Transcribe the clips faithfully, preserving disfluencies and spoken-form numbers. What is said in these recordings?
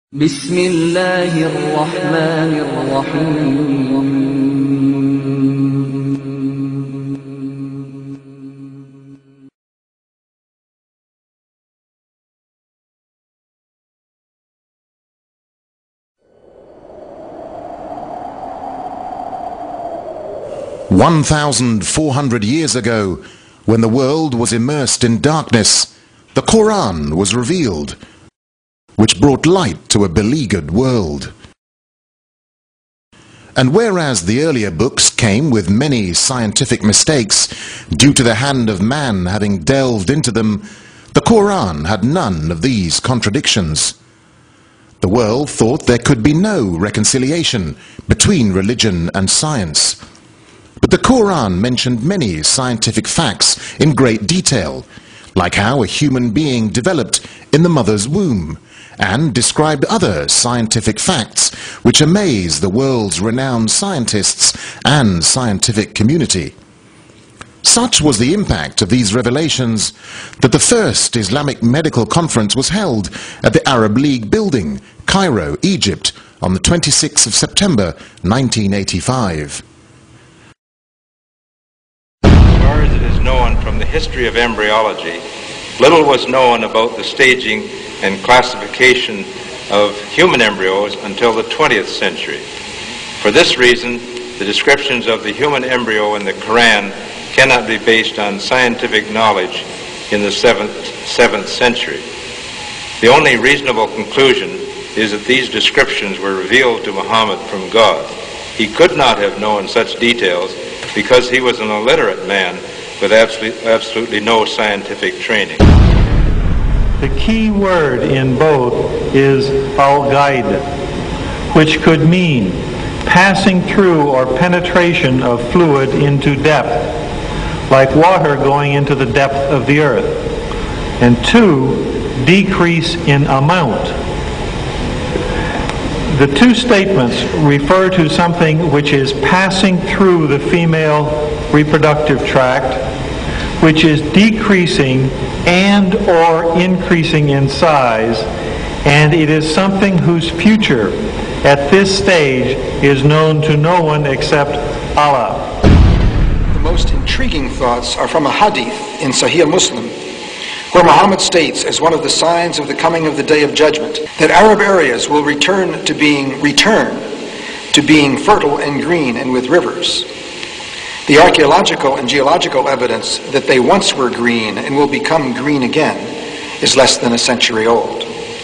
بسم الله الرحمن الرحيم One thousand four hundred years ago, when the world was immersed in darkness, the Quran was revealed, which brought light to a beleaguered world. And whereas the earlier books came with many scientific mistakes due to the hand of man having delved into them, the Quran had none of these contradictions. The world thought there could be no reconciliation between religion and science. But the Quran mentioned many scientific facts in great detail, like how a human being developed in the mother's womb, and described other scientific facts which amaze the world's renowned scientists and scientific community. Such was the impact of these revelations that the first Islamic medical conference was held at the Arab League building, Cairo, Egypt, on the twenty-sixth of September nineteen eighty-five. As far as it is known from the history of embryology, little was known about the staging and classification of human embryos until the twentieth century. For this reason, the descriptions of the human embryo in the Quran cannot be based on scientific knowledge in the seventh, seventh century. The only reasonable conclusion is that these descriptions were revealed to Muhammad from God. He could not have known such details because he was an illiterate man with absolutely, absolutely no scientific training. The key word in both is al-ghaid, which could mean passing through or penetration of fluid into depth, like water going into the depth of the earth. And two, decrease in amount. The two statements refer to something which is passing through the female reproductive tract, which is decreasing and or increasing in size, and it is something whose future at this stage is known to no one except Allah. The most intriguing thoughts are from a hadith in Sahih Muslim, where Muhammad states as one of the signs of the coming of the Day of Judgment that Arab areas will return to being return to being fertile and green and with rivers. The archaeological and geological evidence that they once were green and will become green again is less than a century old.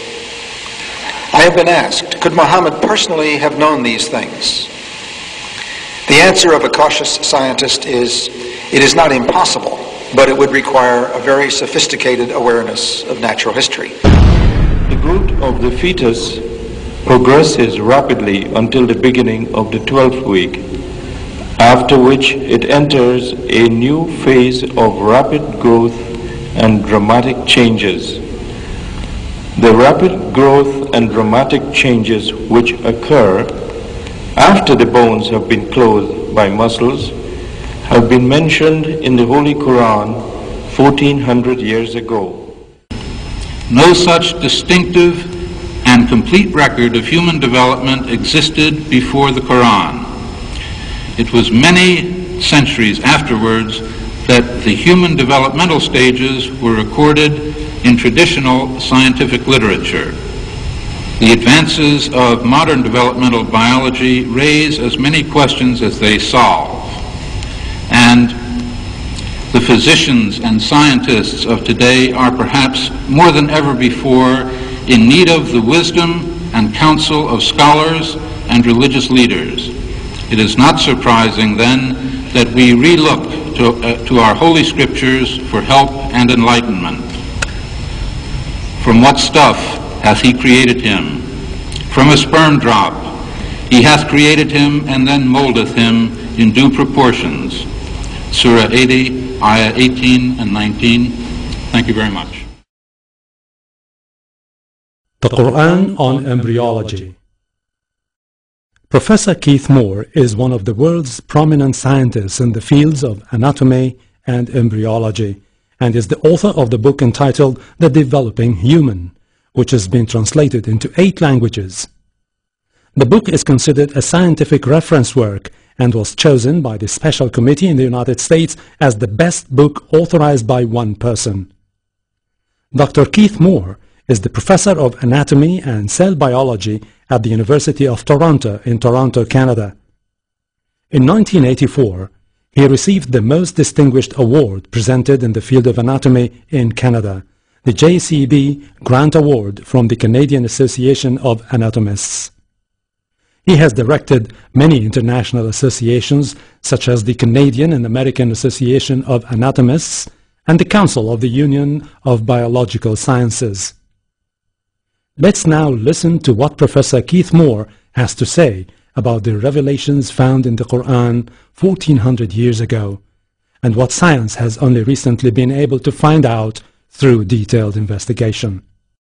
I have been asked, could Muhammad personally have known these things? The answer of a cautious scientist is, it is not impossible, but it would require a very sophisticated awareness of natural history. The growth of the fetus progresses rapidly until the beginning of the twelfth week, after which it enters a new phase of rapid growth and dramatic changes. The rapid growth and dramatic changes which occur after the bones have been clothed by muscles have been mentioned in the Holy Quran fourteen hundred years ago. No such distinctive and complete record of human development existed before the Quran. It was many centuries afterwards that the human developmental stages were recorded in traditional scientific literature. The advances of modern developmental biology raise as many questions as they solve, and the physicians and scientists of today are perhaps more than ever before in need of the wisdom and counsel of scholars and religious leaders. It is not surprising, then, that we relook to, uh, to our holy scriptures for help and enlightenment. From what stuff hath he created him? From a sperm drop. He hath created him and then moldeth him in due proportions. Surah eighty, Ayah eighteen and nineteen. Thank you very much. The Quran on Embryology. Professor Keith Moore is one of the world's prominent scientists in the fields of anatomy and embryology, and is the author of the book entitled The Developing Human, which has been translated into eight languages. The book is considered a scientific reference work and was chosen by the Special Committee in the United States as the best book authorized by one person. Doctor Keith Moore is the professor of anatomy and cell biology at the University of Toronto in Toronto, Canada. In nineteen eighty-four, he received the most distinguished award presented in the field of anatomy in Canada, the J C B Grant Award from the Canadian Association of Anatomists. He has directed many international associations such as the Canadian and American Association of Anatomists and the Council of the Union of Biological Sciences. Let's now listen to what Professor Keith Moore has to say about the revelations found in the Quran fourteen hundred years ago and what science has only recently been able to find out through detailed investigation.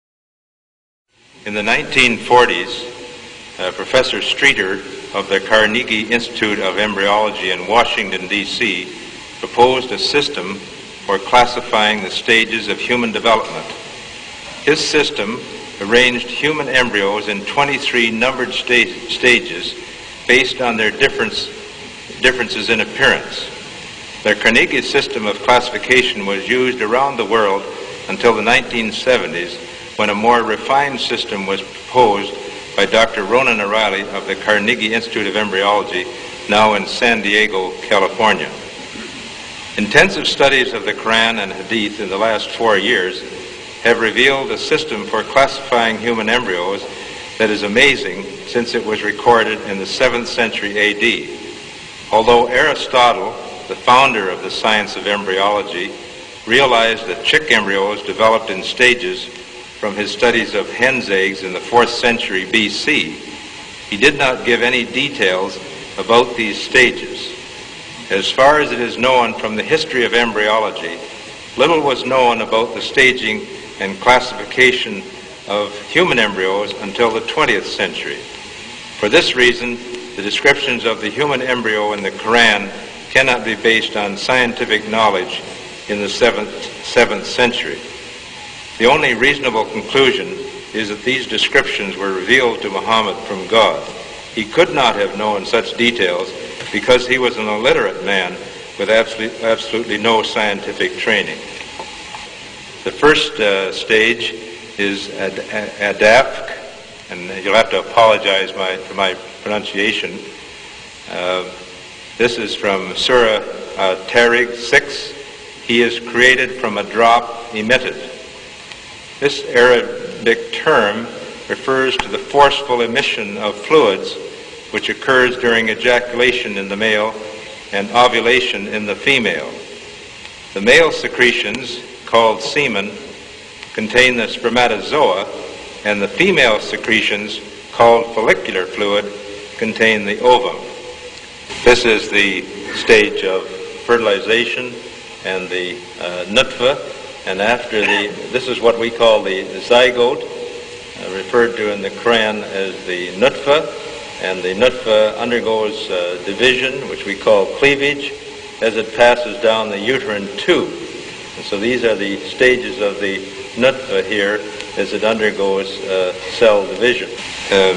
In the nineteen forties, Uh, Professor Streeter of the Carnegie Institute of Embryology in Washington, D C proposed a system for classifying the stages of human development. His system arranged human embryos in twenty-three numbered sta stages based on their difference, differences in appearance. The Carnegie system of classification was used around the world until the nineteen seventies, when a more refined system was proposed by Doctor Ronan O'Reilly of the Carnegie Institute of Embryology, now in San Diego, California. Intensive studies of the Quran and Hadith in the last four years have revealed a system for classifying human embryos that is amazing, since it was recorded in the seventh century A D. Although Aristotle, the founder of the science of embryology, realized that chick embryos developed in stages from his studies of hen's eggs in the fourth century B C, he did not give any details about these stages. As far as it is known from the history of embryology, little was known about the staging and classification of human embryos until the twentieth century. For this reason, the descriptions of the human embryo in the Quran cannot be based on scientific knowledge in the seventh, seventh century. The only reasonable conclusion is that these descriptions were revealed to Muhammad from God. He could not have known such details because he was an illiterate man with absolutely, absolutely no scientific training. The first uh, stage is ad Adafk, and you'll have to apologize my, for my pronunciation. Uh, this is from Surah uh, Tariq six. He is created from a drop emitted. This Arabic term refers to the forceful emission of fluids which occurs during ejaculation in the male and ovulation in the female. The male secretions, called semen, contain the spermatozoa, and the female secretions, called follicular fluid, contain the ovum. This is the stage of fertilization and the uh, nutfa. And after the, this is what we call the, the zygote, uh, referred to in the Quran as the nutfa, and the nutfa undergoes uh, division, which we call cleavage, as it passes down the uterine tube. And so these are the stages of the nutfa here as it undergoes uh, cell division. Uh,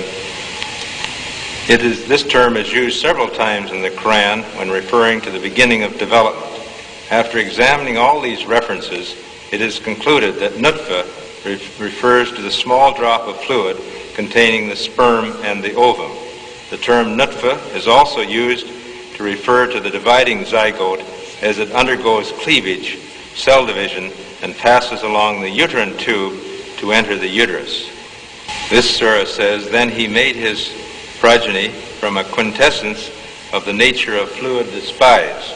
it is, this term is used several times in the Quran when referring to the beginning of development. After examining all these references, it is concluded that nutfa re refers to the small drop of fluid containing the sperm and the ovum. The term nutfa is also used to refer to the dividing zygote as it undergoes cleavage, cell division, and passes along the uterine tube to enter the uterus. This surah says, "Then he made his progeny from a quintessence of the nature of fluid despised."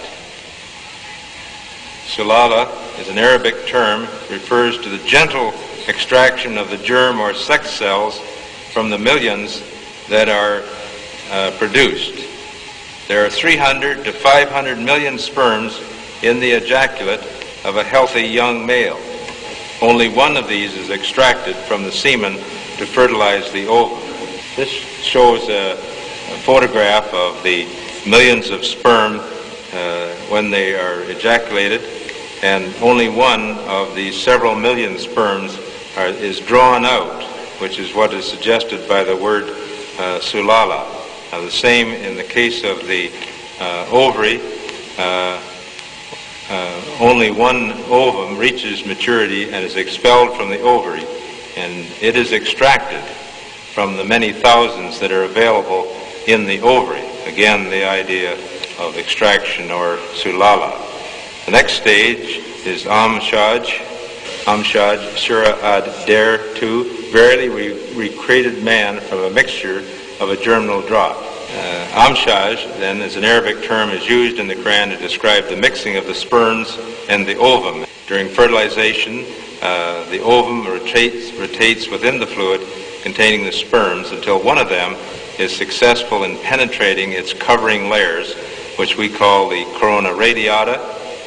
Sulala is an Arabic term, refers to the gentle extraction of the germ or sex cells from the millions that are uh, produced. There are three hundred to five hundred million sperms in the ejaculate of a healthy young male. Only one of these is extracted from the semen to fertilize the ovum. This shows a, a photograph of the millions of sperm uh, when they are ejaculated, and only one of the several million sperms are, is drawn out, which is what is suggested by the word uh, sulala. Now, the same in the case of the uh, ovary. Uh, uh, only one ovum reaches maturity and is expelled from the ovary, and it is extracted from the many thousands that are available in the ovary. Again, the idea of extraction or sulala. The next stage is Amshaj, Amshaj, Surah ad Der two. Verily we, we created man from a mixture of a germinal drop. Uh, Amshaj, then, is an Arabic term, is used in the Quran to describe the mixing of the sperms and the ovum. During fertilization, uh, the ovum rotates, rotates within the fluid containing the sperms until one of them is successful in penetrating its covering layers, which we call the corona radiata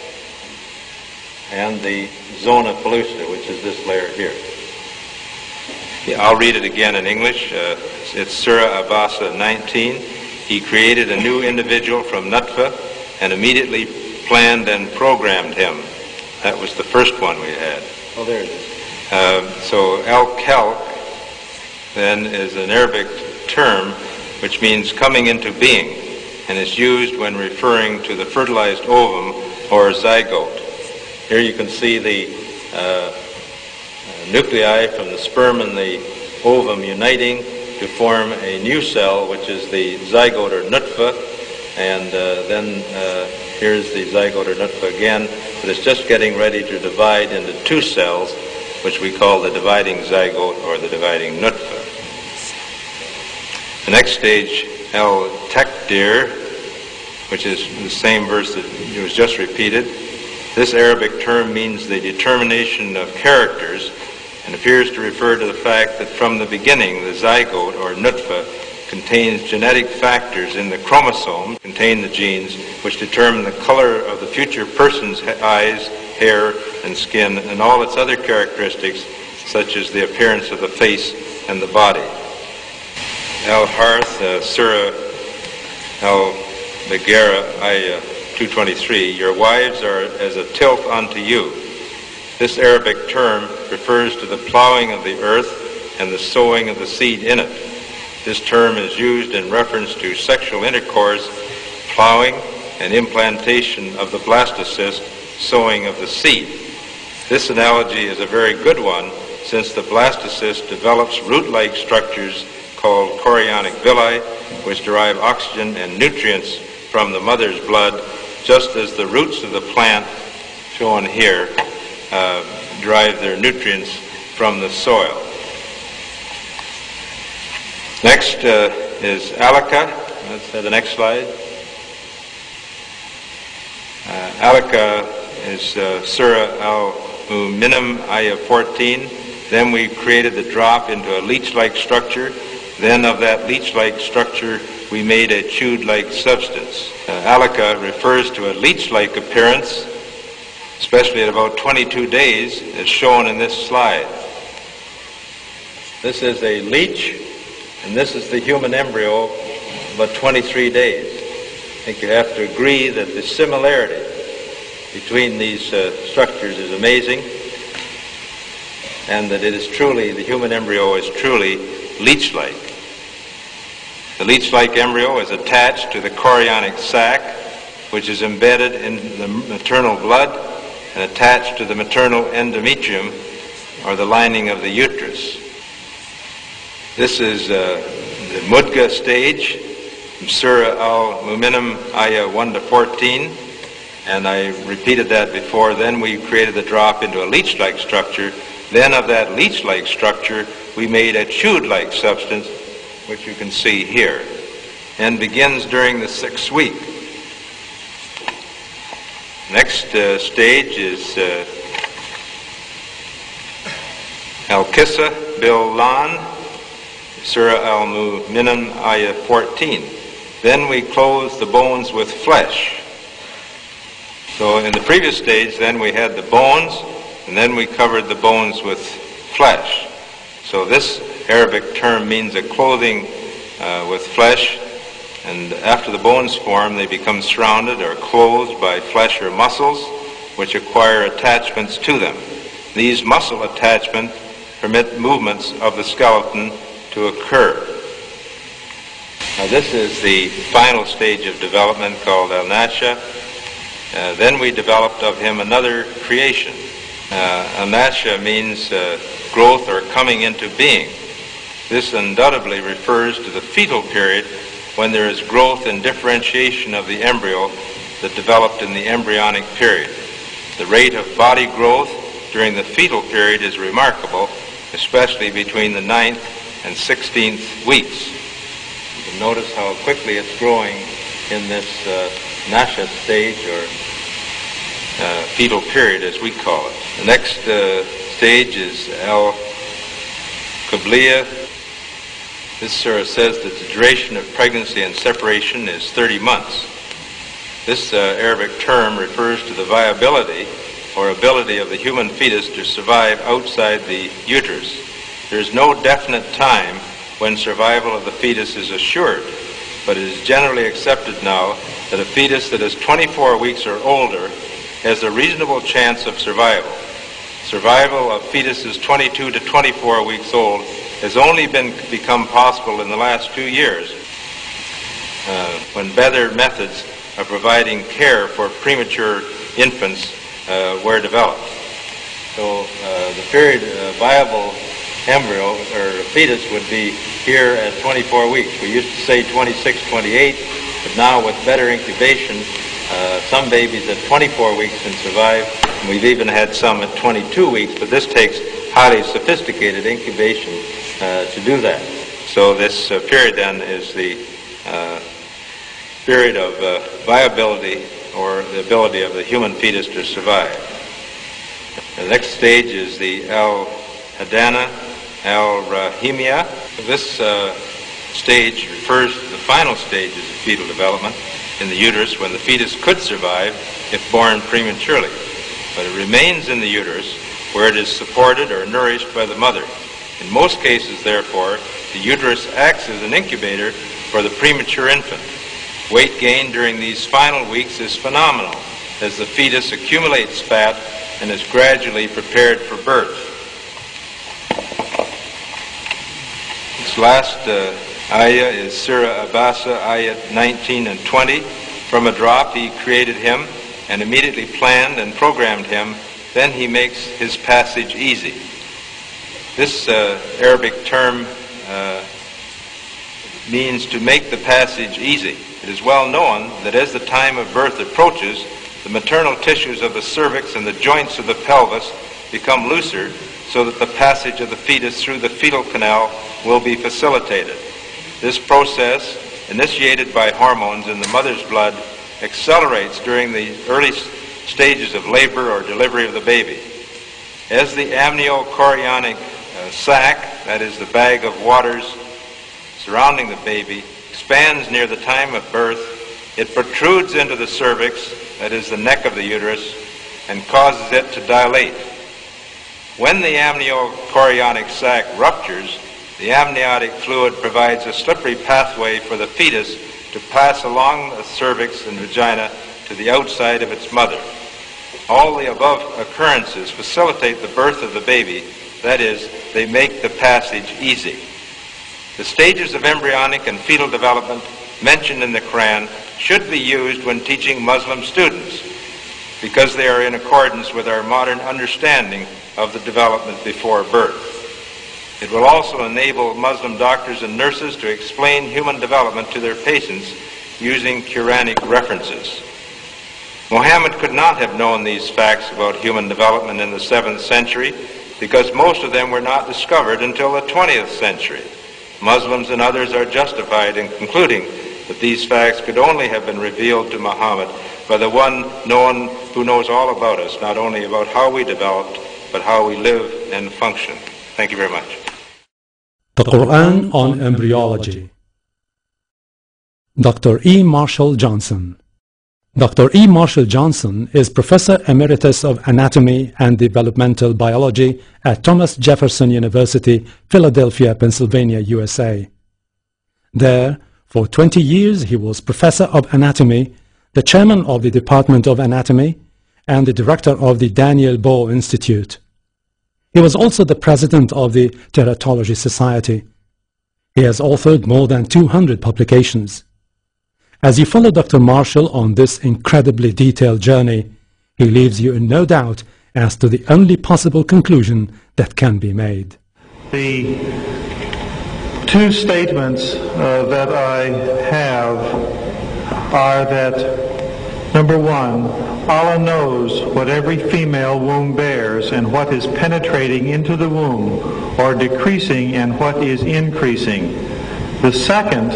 and the zona pellucida, which is this layer here. Yeah, I'll read it again in English. Uh, it's Surah Abasa nineteen. He created a new individual from Nutfa and immediately planned and programmed him. That was the first one we had. Oh, there it is. Uh, so Al-Khalq then is an Arabic term which means coming into being, and is used when referring to the fertilized ovum or zygote. Here you can see the uh, nuclei from the sperm and the ovum uniting to form a new cell, which is the zygote or nutfa, and uh, then uh, here's the zygote or nutfa again, but it's just getting ready to divide into two cells, which we call the dividing zygote or the dividing nutfa. The next stage, al-takdir, which is the same verse that was just repeated. This Arabic term means the determination of characters, and appears to refer to the fact that from the beginning the zygote or nutfa contains genetic factors in the chromosome, contain the genes, which determine the color of the future person's eyes, hair, and skin, and all its other characteristics, such as the appearance of the face and the body. Al-Harth, uh, Surah Al-Bagara, Ayah two twenty-three, your wives are as a tilth unto you. This Arabic term refers to the plowing of the earth and the sowing of the seed in it. This term is used in reference to sexual intercourse, plowing, and implantation of the blastocyst, sowing of the seed. This analogy is a very good one, since the blastocyst develops root-like structures called chorionic villi, which derive oxygen and nutrients from the mother's blood, just as the roots of the plant, shown here, uh, derive their nutrients from the soil. Next uh, is Alaka. Let's have the next slide. Uh, Alaka is uh, Surah Al-Mu'minun, Ayah fourteen. Then we created the drop into a leech-like structure. Then of that leech-like structure, we made a chewed-like substance. Uh, Alaka refers to a leech-like appearance, especially at about twenty-two days, as shown in this slide. This is a leech, and this is the human embryo, about twenty-three days. I think you have to agree that the similarity between these uh, structures is amazing, and that it is truly, the human embryo is truly leech-like. The leech-like embryo is attached to the chorionic sac, which is embedded in the maternal blood and attached to the maternal endometrium, or the lining of the uterus. This is uh, the Mudga stage, from Surah Al-Mu'minun, Ayah one to fourteen, and I repeated that before. Then we created the drop into a leech-like structure. Then of that leech-like structure, we made a chewed-like substance, which you can see here, and begins during the sixth week. Next uh, stage is uh, Al-Kissa Bil-Lan, Surah Al-Mu'minun, Ayah fourteen. Then we clothe the bones with flesh. So in the previous stage, then we had the bones, and then we covered the bones with flesh. So this Arabic term means a clothing uh, with flesh, and after the bones form, they become surrounded or clothed by flesh or muscles, which acquire attachments to them. These muscle attachments permit movements of the skeleton to occur. Now this is the final stage of development called Al-Nasha. Uh, then we developed of him another creation. Uh, Al-Nasha means uh, growth or coming into being. This undoubtedly refers to the fetal period when there is growth and differentiation of the embryo that developed in the embryonic period. The rate of body growth during the fetal period is remarkable, especially between the ninth and sixteenth weeks. You can notice how quickly it's growing in this uh, Nasha stage, or uh, fetal period as we call it. The next uh, stage is Al-Qabliya. This surah says that the duration of pregnancy and separation is thirty months. This uh, Arabic term refers to the viability or ability of the human fetus to survive outside the uterus. There is no definite time when survival of the fetus is assured, but it is generally accepted now that a fetus that is twenty-four weeks or older has a reasonable chance of survival. Survival of fetuses twenty-two to twenty-four weeks old has only been become possible in the last two years uh, when better methods of providing care for premature infants uh, were developed. So uh, the period uh, viable embryo or fetus would be here at twenty-four weeks. We used to say twenty-six, twenty-eight, but now with better incubation, uh, some babies at twenty-four weeks can survive, and we've even had some at twenty-two weeks, but this takes highly sophisticated incubation uh, to do that. So this uh, period then is the uh, period of uh, viability or the ability of the human fetus to survive. The next stage is the Al-Hadana, Al-Rahimia. This uh, stage refers to the final stages of fetal development in the uterus when the fetus could survive if born prematurely, but it remains in the uterus where it is supported or nourished by the mother. In most cases, therefore, the uterus acts as an incubator for the premature infant. Weight gain during these final weeks is phenomenal as the fetus accumulates fat and is gradually prepared for birth. This last uh, ayah is Surah Abasa, ayat nineteen and twenty. From a drop he created him and immediately planned and programmed him. Then he makes his passage easy. This uh, Arabic term uh, means to make the passage easy. It is well known that as the time of birth approaches, the maternal tissues of the cervix and the joints of the pelvis become looser so that the passage of the fetus through the fetal canal will be facilitated. This process, initiated by hormones in the mother's blood, accelerates during the early stages of labor or delivery of the baby. As the amniochorionic uh, sac, that is the bag of waters surrounding the baby, expands near the time of birth, it protrudes into the cervix, that is the neck of the uterus, and causes it to dilate. When the amniochorionic sac ruptures, the amniotic fluid provides a slippery pathway for the fetus to pass along the cervix and vagina to the outside of its mother. All the above occurrences facilitate the birth of the baby, that is, they make the passage easy. The stages of embryonic and fetal development mentioned in the Quran should be used when teaching Muslim students because they are in accordance with our modern understanding of the development before birth. It will also enable Muslim doctors and nurses to explain human development to their patients using Quranic references. Muhammad could not have known these facts about human development in the seventh century because most of them were not discovered until the twentieth century. Muslims and others are justified in concluding that these facts could only have been revealed to Muhammad by the one known who knows all about us, not only about how we developed, but how we live and function. Thank you very much. The Quran on Embryology. Doctor E. Marshall Johnson. Doctor E. Marshall Johnson is Professor Emeritus of Anatomy and Developmental Biology at Thomas Jefferson University, Philadelphia, Pennsylvania, U S A. There, for twenty years, he was Professor of Anatomy, the Chairman of the Department of Anatomy, and the Director of the Daniel Bohr Institute. He was also the president of the Teratology Society. He has authored more than two hundred publications. As you follow Doctor Marshall on this incredibly detailed journey, he leaves you in no doubt as to the only possible conclusion that can be made. The two statements uh, that I have are that, number one, Allah knows what every female womb bears and what is penetrating into the womb or decreasing and what is increasing. The second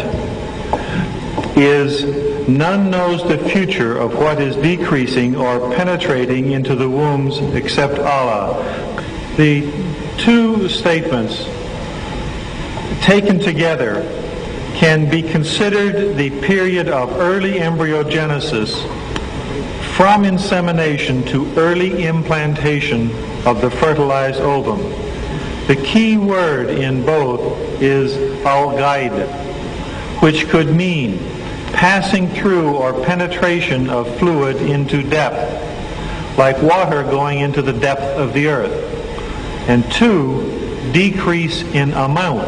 is none knows the future of what is decreasing or penetrating into the wombs except Allah. The two statements taken together can be considered the period of early embryogenesis from insemination to early implantation of the fertilized ovum. The key word in both is al-ghaid, which could mean passing through or penetration of fluid into depth, like water going into the depth of the earth. And two, decrease in amount.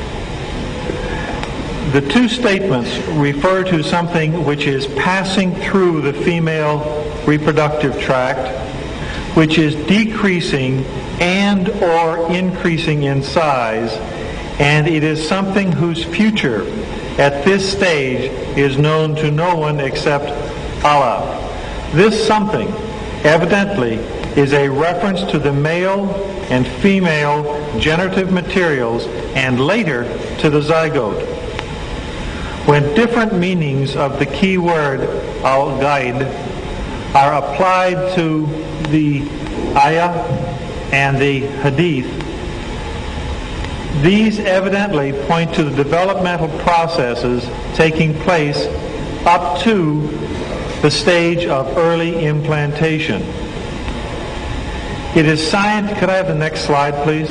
The two statements refer to something which is passing through the female reproductive tract, which is decreasing and or increasing in size, and it is something whose future at this stage is known to no one except Allah. This something evidently is a reference to the male and female generative materials and later to the zygote. When different meanings of the key word al-ghaid are applied to the ayah and the hadith, these evidently point to the developmental processes taking place up to the stage of early implantation. It is science. Could I have the next slide, please?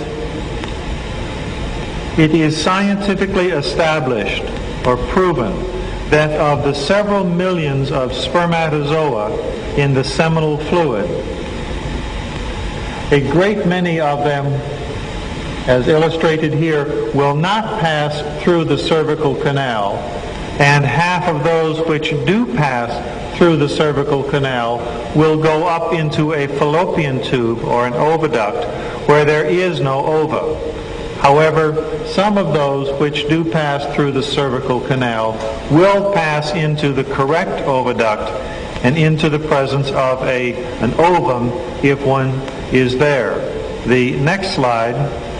It is scientifically established or proven that of the several millions of spermatozoa in the seminal fluid, a great many of them, as illustrated here, will not pass through the cervical canal, and half of those which do pass through the cervical canal will go up into a fallopian tube or an oviduct where there is no ova. However, some of those which do pass through the cervical canal will pass into the correct oviduct and into the presence of a, an ovum if one is there. The next slide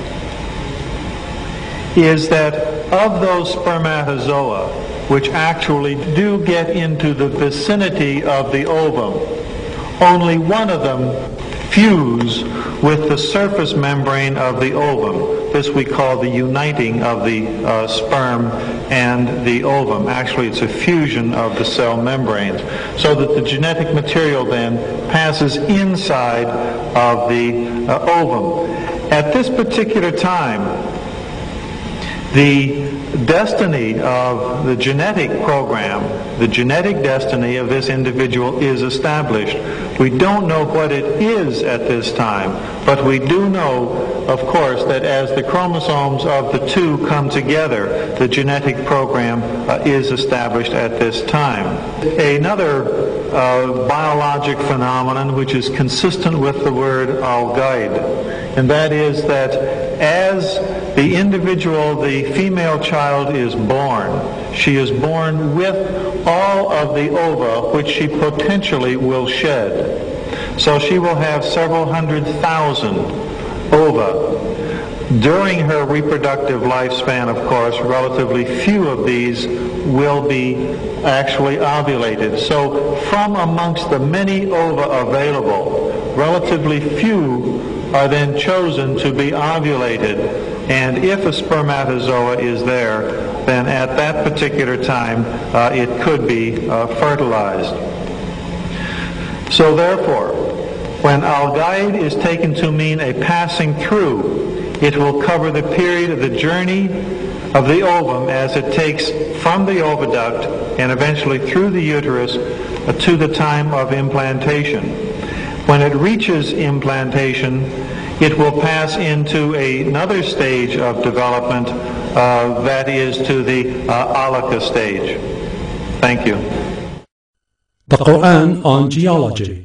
is that of those spermatozoa which actually do get into the vicinity of the ovum, only one of them fuse with the surface membrane of the ovum. This we call the uniting of the uh, sperm and the ovum. Actually, it's a fusion of the cell membranes, so that the genetic material then passes inside of the uh, ovum. At this particular time, the destiny of the genetic program, the genetic destiny of this individual is established. We don't know what it is at this time, but we do know, of course, that as the chromosomes of the two come together, the genetic program uh, is established at this time. Another uh, biologic phenomenon which is consistent with the word al-ghaid, and that is that as the individual, the female child, is born, she is born with all of the ova which she potentially will shed. So she will have several hundred thousand ova. During her reproductive lifespan, of course, relatively few of these will be actually ovulated. So from amongst the many ova available, relatively few are then chosen to be ovulated. And if a spermatozoa is there, then at that particular time uh, it could be uh, fertilized. So therefore, when al-ghaid is taken to mean a passing through, it will cover the period of the journey of the ovum as it takes from the oviduct and eventually through the uterus uh, to the time of implantation. When it reaches implantation, it will pass into a, another stage of development, uh, that is to the uh, Alaka stage. Thank you. The Quran on Geology.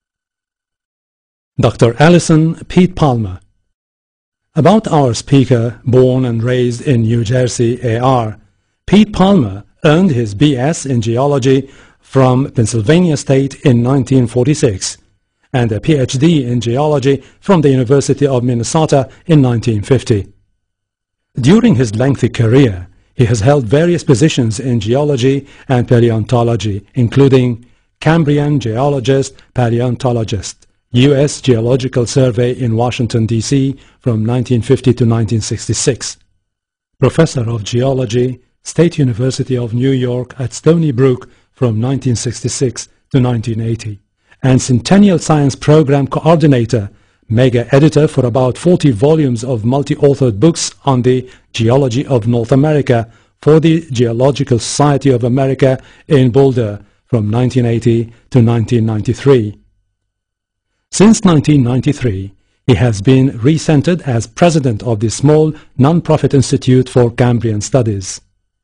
Doctor Alison Pete Palmer. About our speaker, born and raised in New Jersey, A R, Pete Palmer earned his B S in geology from Pennsylvania State in nineteen forty-six and a P H D in geology from the University of Minnesota in nineteen fifty. During his lengthy career, he has held various positions in geology and paleontology, including Cambrian geologist, paleontologist, U S Geological Survey in Washington, D C from nineteen fifty to nineteen sixty-six, Professor of Geology, State University of New York at Stony Brook from nineteen sixty-six to nineteen eighty, and Centennial Science Program Coordinator, mega editor for about forty volumes of multi-authored books on the geology of North America for the Geological Society of America in Boulder from nineteen eighty to nineteen ninety-three. Since nineteen ninety-three, he has been recentered as president of the small non-profit Institute for Cambrian Studies.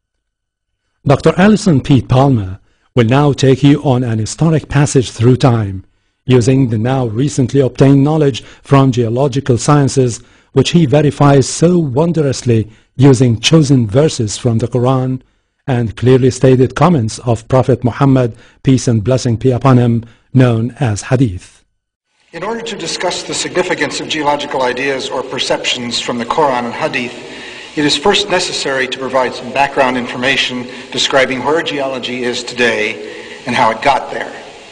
Doctor Alison Pete Palmer will now take you on an historic passage through time, using the now recently obtained knowledge from geological sciences, which he verifies so wondrously using chosen verses from the Quran and clearly stated comments of Prophet Muhammad, peace and blessing be upon him, known as Hadith. In order to discuss the significance of geological ideas or perceptions from the Quran and Hadith, it is first necessary to provide some background information describing where geology is today and how it got there.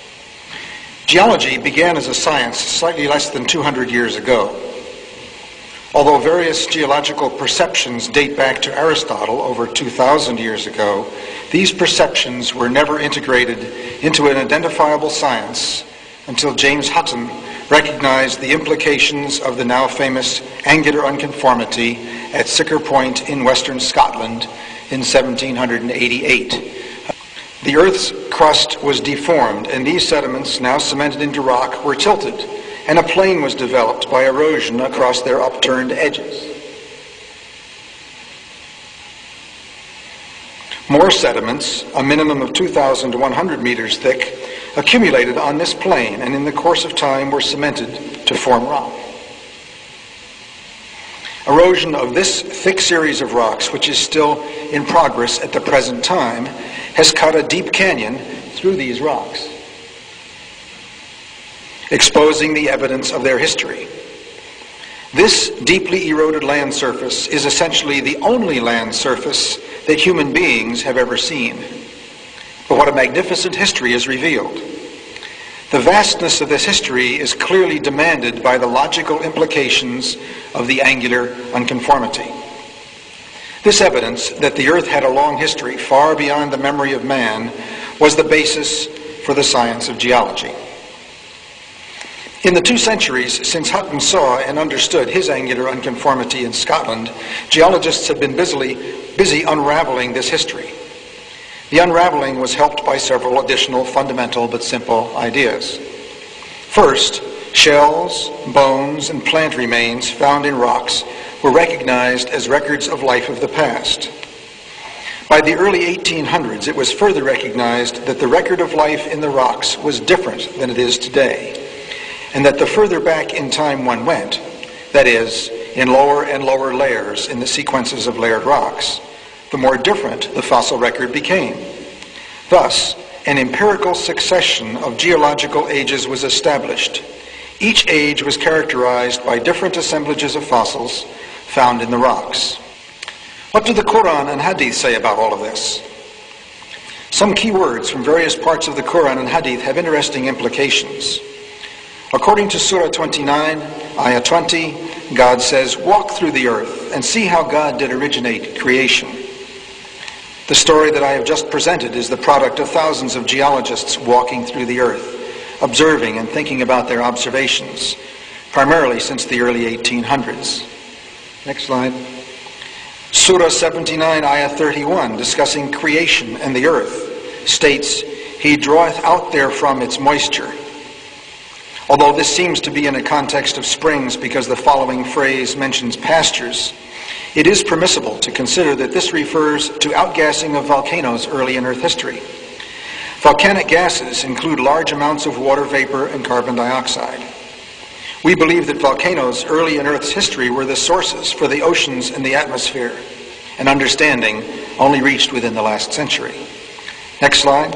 Geology began as a science slightly less than two hundred years ago. Although various geological perceptions date back to Aristotle over two thousand years ago, these perceptions were never integrated into an identifiable science until James Hutton recognized the implications of the now famous angular unconformity at Siccar Point in western Scotland in seventeen eighty-eight. The Earth's crust was deformed, and these sediments, now cemented into rock, were tilted, and a plain was developed by erosion across their upturned edges. More sediments, a minimum of two thousand one hundred meters thick, accumulated on this plain and in the course of time were cemented to form rock. Erosion of this thick series of rocks, which is still in progress at the present time, has cut a deep canyon through these rocks, exposing the evidence of their history. This deeply eroded land surface is essentially the only land surface that human beings have ever seen. But what a magnificent history is revealed. The vastness of this history is clearly demanded by the logical implications of the angular unconformity. This evidence that the Earth had a long history far beyond the memory of man was the basis for the science of geology. In the two centuries since Hutton saw and understood his angular unconformity in Scotland, geologists have been busily, busy unraveling this history. The unraveling was helped by several additional fundamental but simple ideas. First, shells, bones, and plant remains found in rocks were recognized as records of life of the past. By the early eighteen hundreds, it was further recognized that the record of life in the rocks was different than it is today, and that the further back in time one went, that is, in lower and lower layers in the sequences of layered rocks, the more different the fossil record became. Thus, an empirical succession of geological ages was established. Each age was characterized by different assemblages of fossils found in the rocks. What do the Quran and Hadith say about all of this? Some key words from various parts of the Quran and Hadith have interesting implications. According to Surah twenty-nine, Ayah twenty, God says, "Walk through the earth and see how God did originate creation." The story that I have just presented is the product of thousands of geologists walking through the earth, observing and thinking about their observations, primarily since the early eighteen hundreds. Next slide. Surah seventy-nine, Ayah thirty-one, discussing creation and the earth, states, "He draweth out therefrom its moisture." Although this seems to be in a context of springs because the following phrase mentions pastures, it is permissible to consider that this refers to outgassing of volcanoes early in Earth history. Volcanic gases include large amounts of water vapor and carbon dioxide. We believe that volcanoes early in Earth's history were the sources for the oceans and the atmosphere, an understanding only reached within the last century. Next slide.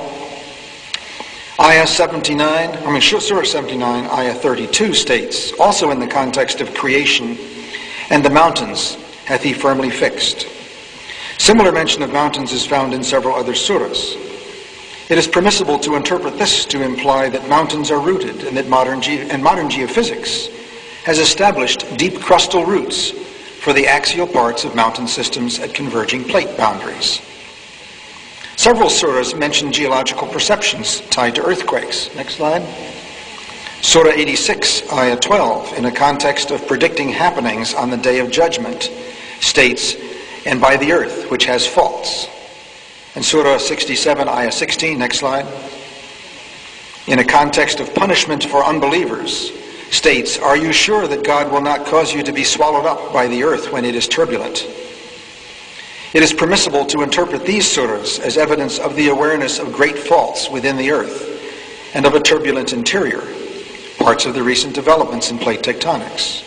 Ayah seventy-nine, I mean Surah seventy-nine, Ayah thirty-two states, also in the context of creation, "And the mountains hath he firmly fixed." Similar mention of mountains is found in several other surahs. It is permissible to interpret this to imply that mountains are rooted and that modern, ge- and modern geophysics has established deep crustal roots for the axial parts of mountain systems at converging plate boundaries. Several surahs mention geological perceptions tied to earthquakes. Next slide. Surah eighty-six, Ayah twelve, in a context of predicting happenings on the Day of Judgment, states, "And by the earth, which has faults." And Surah sixty-seven, Ayah sixteen, next slide, in a context of punishment for unbelievers, states, "Are you sure that God will not cause you to be swallowed up by the earth when it is turbulent?" It is permissible to interpret these surahs as evidence of the awareness of great faults within the earth and of a turbulent interior, parts of the recent developments in plate tectonics.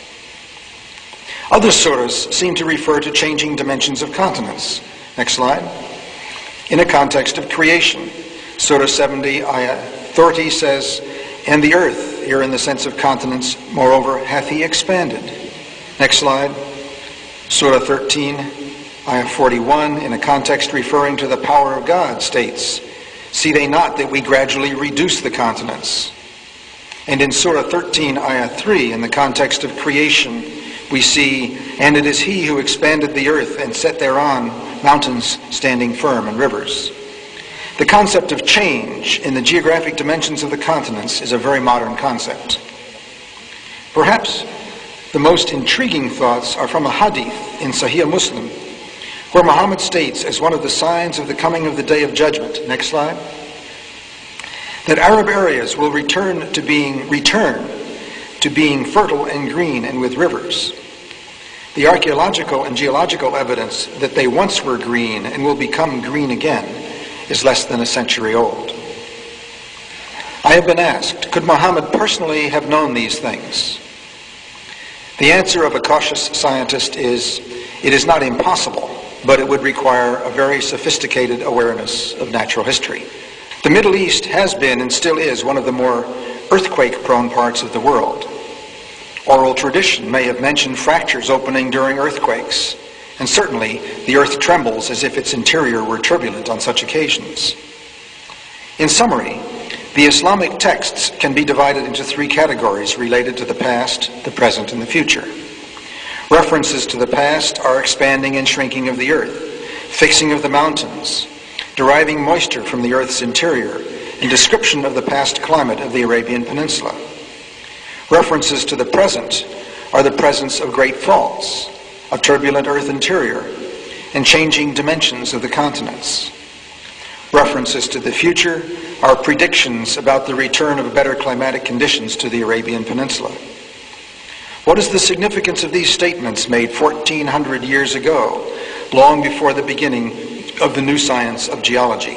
Other surahs seem to refer to changing dimensions of continents. Next slide. In a context of creation, Surah seventy, Ayah thirty says, "And the earth," here in the sense of continents, "moreover hath he expanded." Next slide. Surah thirteen, Ayah forty-one, in a context referring to the power of God, states, "See they not that we gradually reduce the continents?" And in Surah thirteen, Ayah three, in the context of creation, we see, "And it is he who expanded the earth and set thereon mountains standing firm and rivers." The concept of change in the geographic dimensions of the continents is a very modern concept. Perhaps the most intriguing thoughts are from a hadith in Sahih Muslim, where Muhammad states, as one of the signs of the coming of the Day of Judgment, next slide, that Arab areas will return to being return to being fertile and green and with rivers. The archaeological and geological evidence that they once were green and will become green again is less than a century old. I have been asked, could Muhammad personally have known these things? The answer of a cautious scientist is, it is not impossible, but it would require a very sophisticated awareness of natural history. The Middle East has been and still is one of the more earthquake-prone parts of the world. Oral tradition may have mentioned fractures opening during earthquakes, and certainly the earth trembles as if its interior were turbulent on such occasions. In summary, the Islamic texts can be divided into three categories related to the past, the present, and the future. References to the past are expanding and shrinking of the earth, fixing of the mountains, deriving moisture from the earth's interior, and description of the past climate of the Arabian Peninsula. References to the present are the presence of great faults, a turbulent earth interior, and changing dimensions of the continents. References to the future are predictions about the return of better climatic conditions to the Arabian Peninsula. What is the significance of these statements made fourteen hundred years ago, long before the beginning of the new science of geology?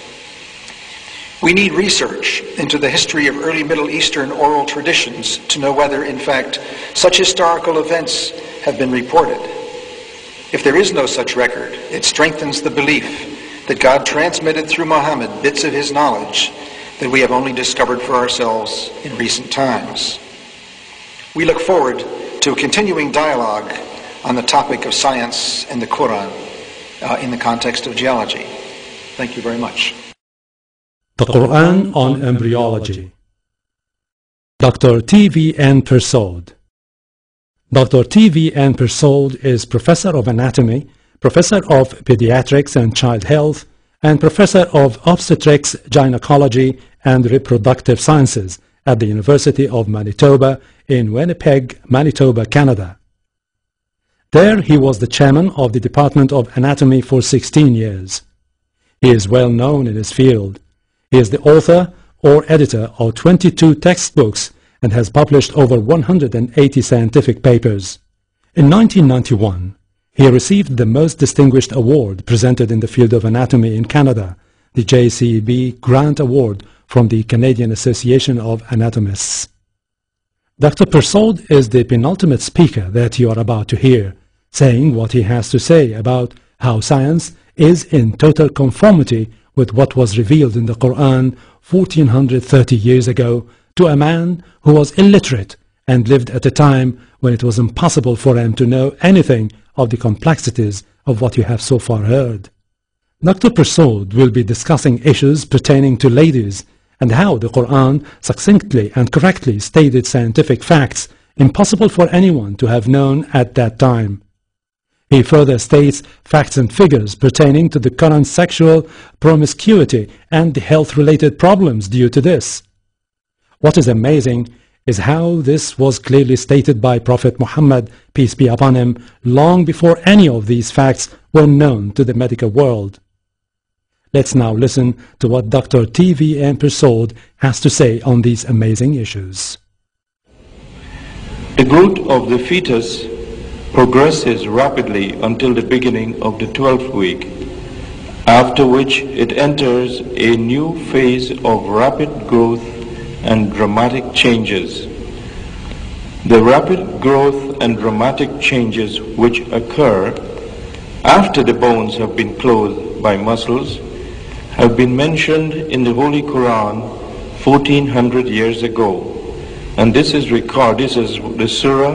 We need research into the history of early Middle Eastern oral traditions to know whether, in fact, such historical events have been reported. If there is no such record, it strengthens the belief that God transmitted through Muhammad bits of his knowledge that we have only discovered for ourselves in recent times. We look forward to a continuing dialogue on the topic of science and the Quran uh, in the context of geology. Thank you very much. The Quran on Embryology. Doctor T V N Persaud. Doctor T V N Persaud is Professor of Anatomy, Professor of Pediatrics and Child Health, and Professor of Obstetrics, Gynecology, and Reproductive Sciences at the University of Manitoba in Winnipeg, Manitoba, Canada. There he was the chairman of the Department of Anatomy for sixteen years. He is well known in his field. He is the author or editor of twenty-two textbooks and has published over one hundred eighty scientific papers. In nineteen ninety-one, he received the most distinguished award presented in the field of anatomy in Canada, the J C E B Grant Award from the Canadian Association of Anatomists. Doctor Persaud is the penultimate speaker that you are about to hear, saying what he has to say about how science is in total conformity with what was revealed in the Quran fourteen thirty years ago to a man who was illiterate and lived at a time when it was impossible for him to know anything of the complexities of what you have so far heard. Doctor Persaud will be discussing issues pertaining to ladies and how the Quran succinctly and correctly stated scientific facts impossible for anyone to have known at that time. He further states facts and figures pertaining to the current sexual promiscuity and the health-related problems due to this. What is amazing is how this was clearly stated by Prophet Muhammad, peace be upon him, long before any of these facts were known to the medical world. Let's now listen to what Doctor T V N Persaud has to say on these amazing issues. The growth of the fetus progresses rapidly until the beginning of the twelfth week, after which it enters a new phase of rapid growth and dramatic changes. The rapid growth and dramatic changes which occur after the bones have been clothed by muscles have been mentioned in the Holy Quran fourteen hundred years ago. And this is recorded, this is the Surah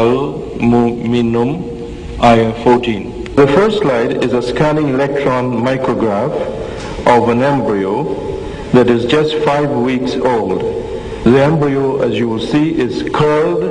Al-Mu'minun, Ayah fourteen. The first slide is a scanning electron micrograph of an embryo that is just five weeks old. The embryo, as you will see, is curled.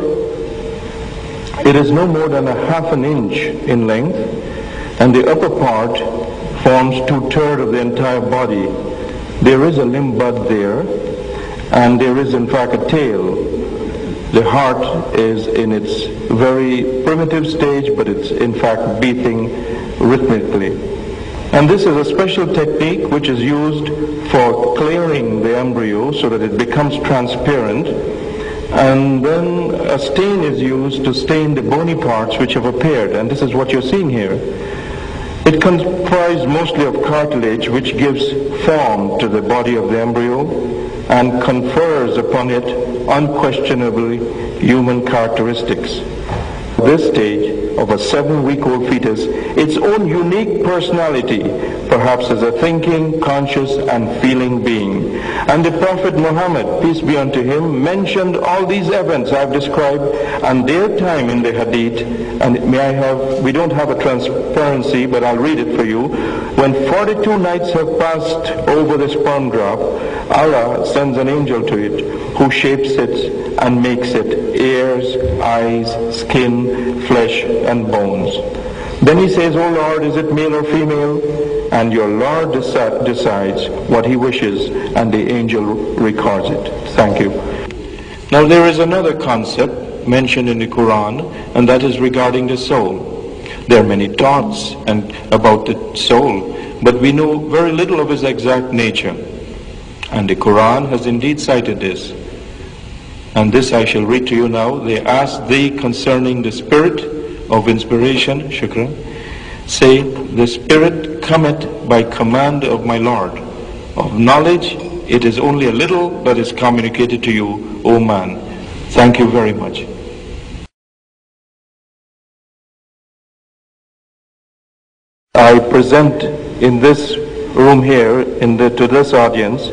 It is no more than a half an inch in length, and the upper part forms two-thirds of the entire body. There is a limb bud there, and there is in fact a tail. The heart is in its very primitive stage, but it's in fact beating rhythmically. And this is a special technique which is used for clearing the embryo so that it becomes transparent, and then a stain is used to stain the bony parts which have appeared, and this is what you're seeing here. It comprises mostly of cartilage, which gives form to the body of the embryo and confers upon it unquestionably human characteristics. This stage of a seven-week-old fetus, its own unique personality, perhaps as a thinking, conscious, and feeling being. And the Prophet Muhammad, peace be unto him, mentioned all these events I've described and their time in the Hadith. And may I have, we don't have a transparency, but I'll read it for you. When forty-two nights have passed over the sperm drop, Allah sends an angel to it, who shapes it and makes it ears, eyes, skin, flesh, and bones. Then he says, "O Lord, is it male or female?" And your Lord deci- decides what he wishes, and the angel records it. Thank you. Now there is another concept mentioned in the Quran, and that is regarding the soul. There are many thoughts and about the soul, but we know very little of its exact nature. And the Quran has indeed cited this. And this I shall read to you now. They ask thee concerning the spirit of inspiration, shukran. Say, the spirit cometh by command of my Lord. Of knowledge, it is only a little that is communicated to you, O man. Thank you very much. I present in this room here, in the, to this audience,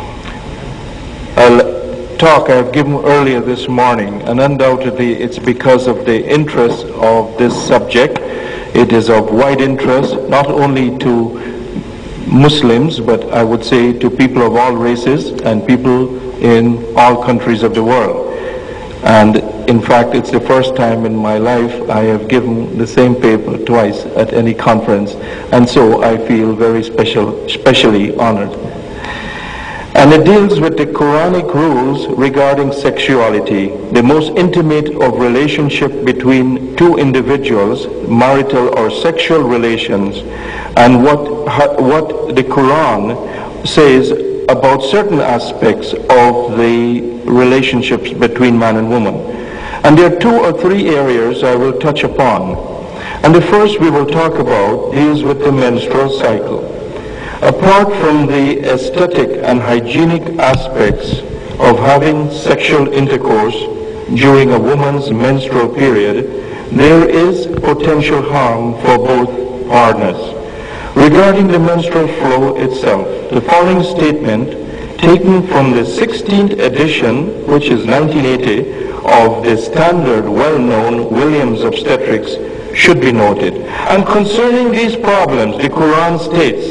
a talk I've given earlier this morning, and undoubtedly it's because of the interest of this subject. It is of wide interest, not only to Muslims, but I would say to people of all races and people in all countries of the world. And in fact, it's the first time in my life I have given the same paper twice at any conference, and so I feel very special, especially honored. And it deals with the Quranic rules regarding sexuality, the most intimate of relationship between two individuals, marital or sexual relations, and what what the Quran says about certain aspects of the relationships between man and woman. And there are two or three areas I will touch upon. And the first we will talk about deals with the menstrual cycle. Apart from the aesthetic and hygienic aspects of having sexual intercourse during a woman's menstrual period, there is potential harm for both partners. Regarding the menstrual flow itself, the following statement, taken from the sixteenth edition, which is nineteen eighty, of the standard well-known Williams Obstetrics, should be noted. And concerning these problems, the Quran states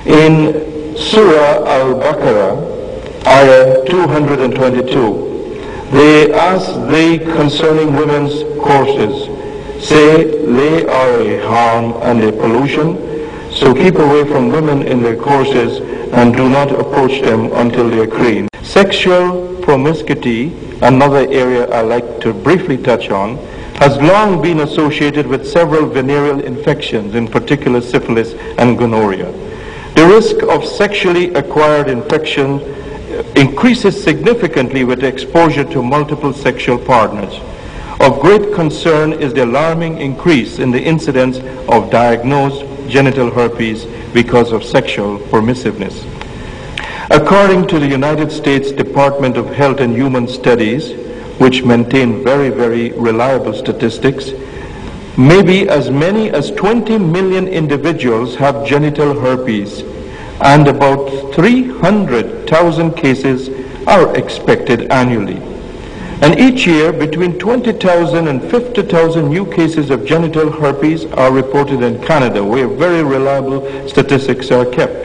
in Surah Al-Baqarah, ayah two hundred twenty-two, they ask thee concerning women's courses, say they are a harm and a pollution, so keep away from women in their courses and do not approach them until they are clean. Sexual promiscuity, another area I like to briefly touch on, has long been associated with several venereal infections, in particular syphilis and gonorrhea. The risk of sexually acquired infection increases significantly with exposure to multiple sexual partners. Of great concern is the alarming increase in the incidence of diagnosed genital herpes because of sexual permissiveness. According to the United States Department of Health and Human Studies, which maintain very, very reliable statistics, maybe as many as twenty million individuals have genital herpes, and about three hundred thousand cases are expected annually. And each year, between twenty thousand and fifty thousand new cases of genital herpes are reported in Canada, where very reliable statistics are kept.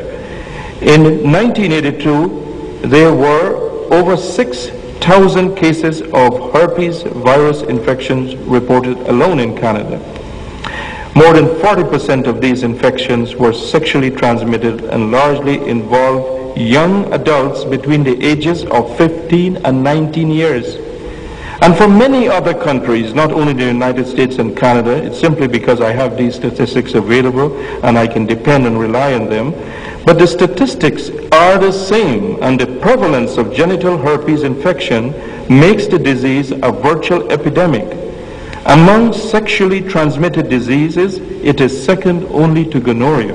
In nineteen eighty-two, there were over six thousand cases of herpes virus infections reported alone in Canada. More than forty percent of these infections were sexually transmitted and largely involved young adults between the ages of fifteen and nineteen years. And for many other countries, not only the United States and Canada, it's simply because I have these statistics available and I can depend and rely on them, but the statistics are the same, and the prevalence of genital herpes infection makes the disease a virtual epidemic. Among sexually transmitted diseases, it is second only to gonorrhea.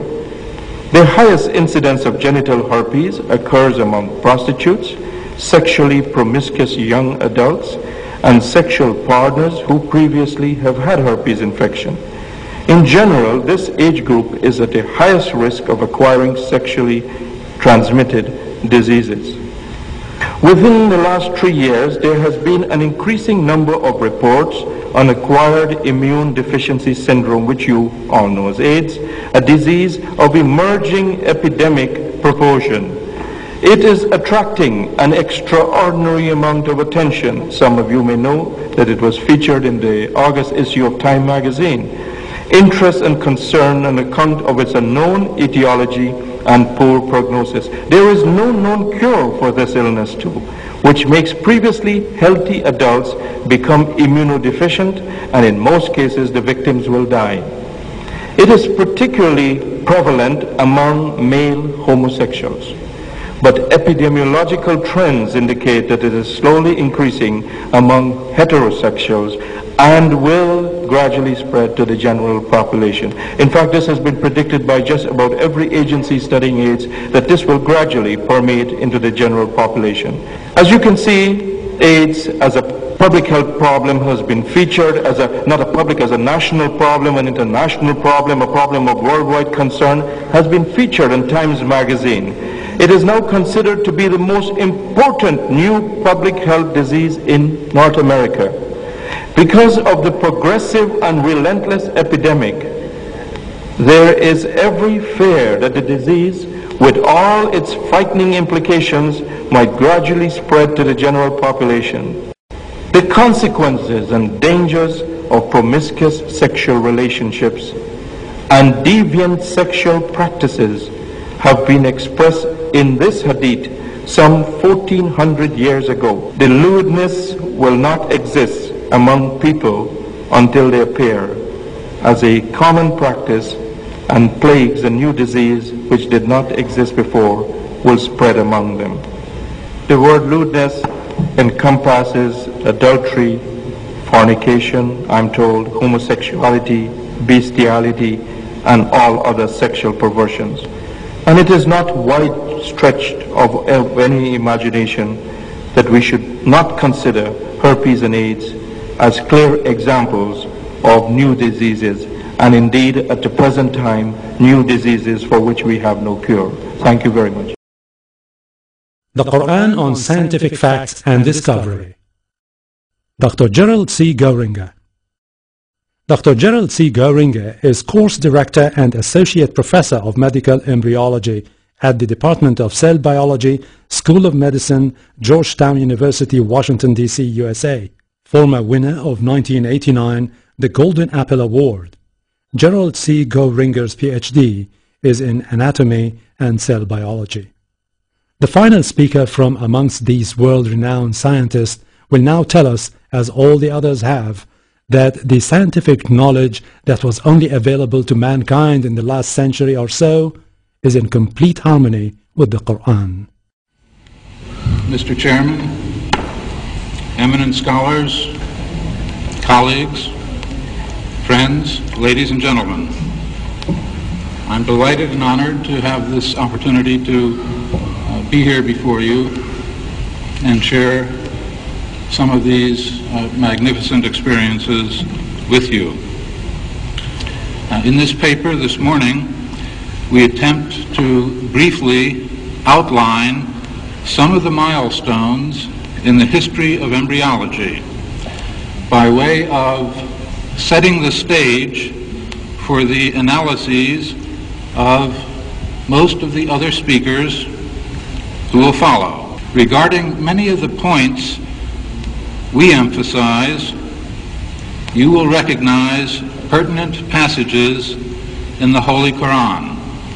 The highest incidence of genital herpes occurs among prostitutes, sexually promiscuous young adults, and sexual partners who previously have had herpes infection. In general, this age group is at the highest risk of acquiring sexually transmitted diseases. Within the last three years, there has been an increasing number of reports on acquired immune deficiency syndrome, which you all know as AIDS, a disease of emerging epidemic proportion. It is attracting an extraordinary amount of attention. Some of you may know that it was featured in the August issue of Time magazine. Interest and concern on account of its unknown etiology and poor prognosis. There is no known cure for this illness too, which makes previously healthy adults become immunodeficient, and in most cases the victims will die. It is particularly prevalent among male homosexuals. But epidemiological trends indicate that it is slowly increasing among heterosexuals and will gradually spread to the general population. In fact, this has been predicted by just about every agency studying AIDS, that this will gradually permeate into the general population. As you can see, AIDS as a public health problem has been featured as a, not a public, as a national problem, an international problem, a problem of worldwide concern, has been featured in Times magazine. It is now considered to be the most important new public health disease in North America. Because of the progressive and relentless epidemic, there is every fear that the disease, with all its frightening implications, might gradually spread to the general population. The consequences and dangers of promiscuous sexual relationships and deviant sexual practices have been expressed in this hadith some fourteen hundred years ago. The lewdness will not exist among people until they appear as a common practice and plagues a new disease which did not exist before will spread among them. The word lewdness encompasses adultery, fornication, I'm told, homosexuality, bestiality, and all other sexual perversions. And it is not wide stretched of any imagination that we should not consider herpes and AIDS as clear examples of new diseases, and indeed at the present time new diseases for which we have no cure. Thank you very much. The Quran on Scientific Facts and Discovery. Doctor Gerald C. Goeringer. Doctor Gerald C. Goeringer is Course Director and Associate Professor of Medical Embryology at the Department of Cell Biology, School of Medicine, Georgetown University, Washington, D C, U S A. Former winner of nineteen eighty-nine the Golden Apple Award. Gerald C. Goeringer's P H D is in Anatomy and Cell Biology. The final speaker from amongst these world-renowned scientists will now tell us, as all the others have, that the scientific knowledge that was only available to mankind in the last century or so is in complete harmony with the Quran. Mister Chairman, eminent scholars, colleagues, friends, ladies and gentlemen, I'm delighted and honored to have this opportunity to uh, be here before you and share some of these uh, magnificent experiences with you. Uh, in this paper this morning, we attempt to briefly outline some of the milestones in the history of embryology by way of setting the stage for the analyses of most of the other speakers who will follow. Regarding many of the points we emphasize, you will recognize pertinent passages in the Holy Quran.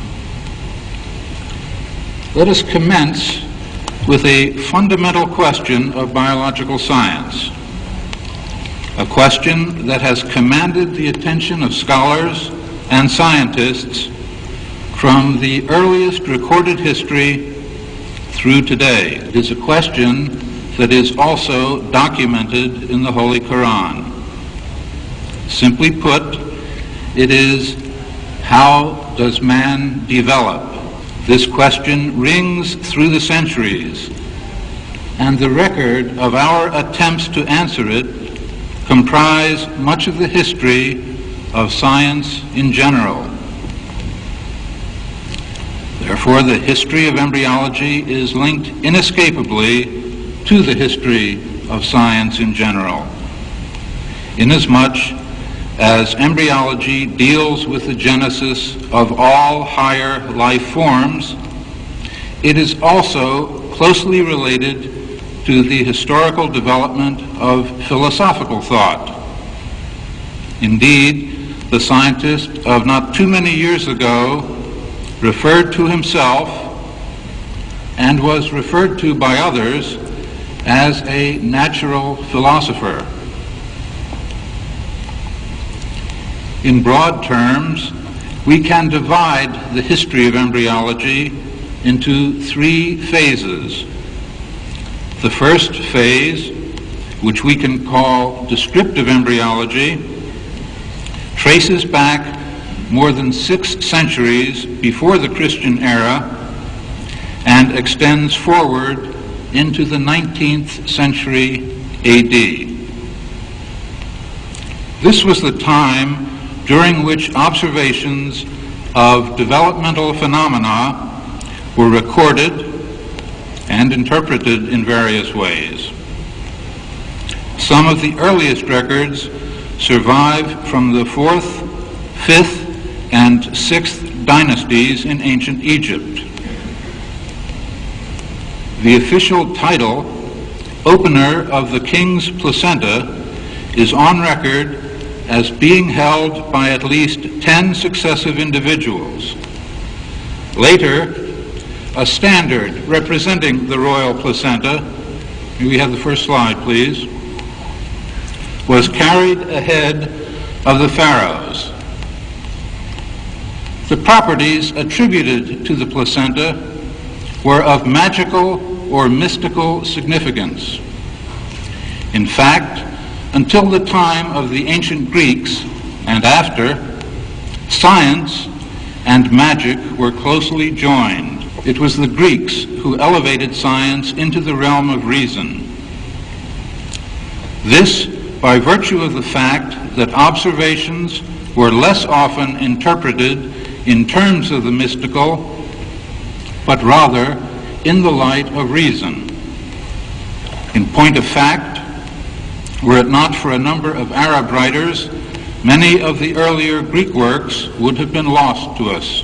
Let us commence with a fundamental question of biological science, a question that has commanded the attention of scholars and scientists from the earliest recorded history through today. It is a question that is also documented in the Holy Quran. Simply put, it is, how does man develop? This question rings through the centuries, and the record of our attempts to answer it comprise much of the history of science in general. Therefore, the history of embryology is linked inescapably to the history of science in general, inasmuch as embryology deals with the genesis of all higher life forms. It is also closely related to the historical development of philosophical thought. Indeed, the scientist of not too many years ago referred to himself, and was referred to by others, as a natural philosopher. In broad terms, we can divide the history of embryology into three phases. The first phase, which we can call descriptive embryology, traces back more than six centuries before the Christian era and extends forward into the nineteenth century A D. This was the time during which observations of developmental phenomena were recorded and interpreted in various ways. Some of the earliest records survive from the fourth, fifth, and sixth dynasties in ancient Egypt. The official title, Opener of the King's Placenta, is on record as being held by at least ten successive individuals. Later, a standard representing the royal placenta, may we have the first slide please, was carried ahead of the pharaohs. The properties attributed to the placenta were of magical or mystical significance. In fact, until the time of the ancient Greeks and after, science and magic were closely joined. It was the Greeks who elevated science into the realm of reason. This by virtue of the fact that observations were less often interpreted in terms of the mystical, but rather in the light of reason. In point of fact, were it not for a number of Arab writers, many of the earlier Greek works would have been lost to us.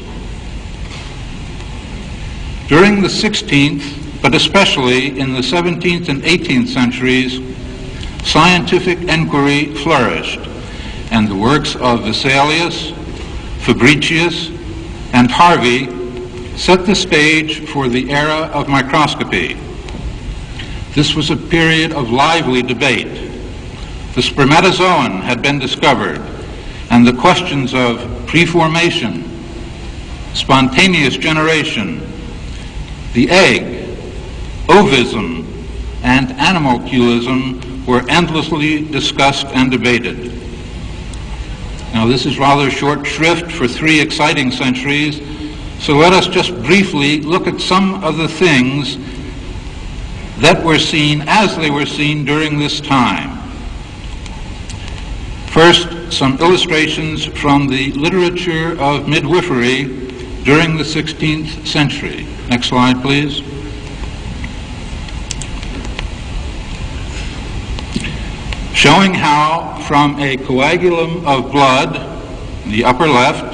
During the sixteenth, but especially in the seventeenth and eighteenth centuries, scientific enquiry flourished, and the works of Vesalius, Fabricius, and Harvey set the stage for the era of microscopy. This was a period of lively debate. The spermatozoan had been discovered, and the questions of preformation, spontaneous generation, the egg, ovism, and animalculism were endlessly discussed and debated. Now, this is rather short shrift for three exciting centuries, so let us just briefly look at some of the things that were seen as they were seen during this time. First, some illustrations from the literature of midwifery during the sixteenth century. Next slide, please. Showing how from a coagulum of blood, the upper left,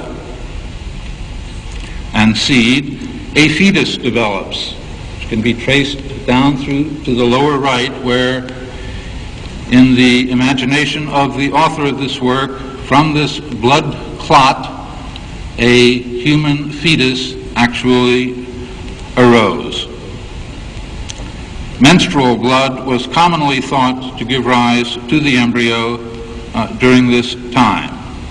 and seed, a fetus develops, which can be traced down through to the lower right, where in the imagination of the author of this work, from this blood clot, a human fetus actually arose. Menstrual blood was commonly thought to give rise to the embryo uh, during this time.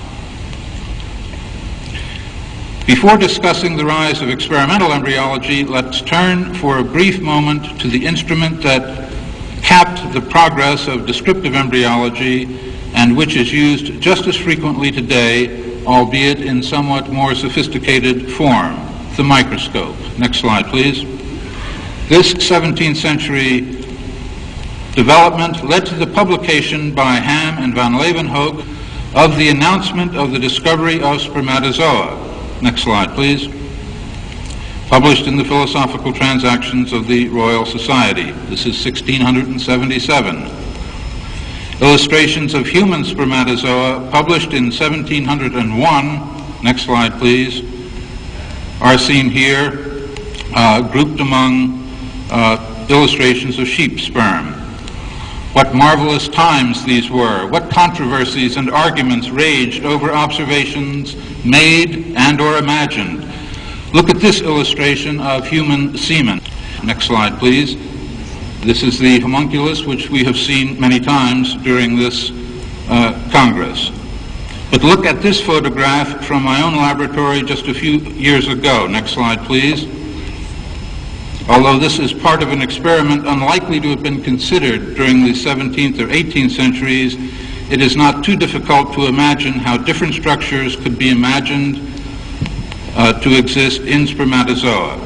Before discussing the rise of experimental embryology, let's turn for a brief moment to the instrument that capped the progress of descriptive embryology and which is used just as frequently today, albeit in somewhat more sophisticated form, the microscope. Next slide, please. This seventeenth century development led to the publication by Ham and van Leeuwenhoek of the announcement of the discovery of spermatozoa. Next slide, please. Published in the Philosophical Transactions of the Royal Society. This is sixteen seventy-seven. Illustrations of human spermatozoa, published in seventeen oh one, next slide please, are seen here, uh, grouped among uh, illustrations of sheep sperm. What marvelous times these were. What controversies and arguments raged over observations made and or imagined. Look at this illustration of human semen. Next slide, please. This is the homunculus, which we have seen many times during this uh, Congress. But look at this photograph from my own laboratory just a few years ago. Next slide, please. Although this is part of an experiment unlikely to have been considered during the seventeenth or eighteenth centuries, it is not too difficult to imagine how different structures could be imagined uh, to exist in spermatozoa.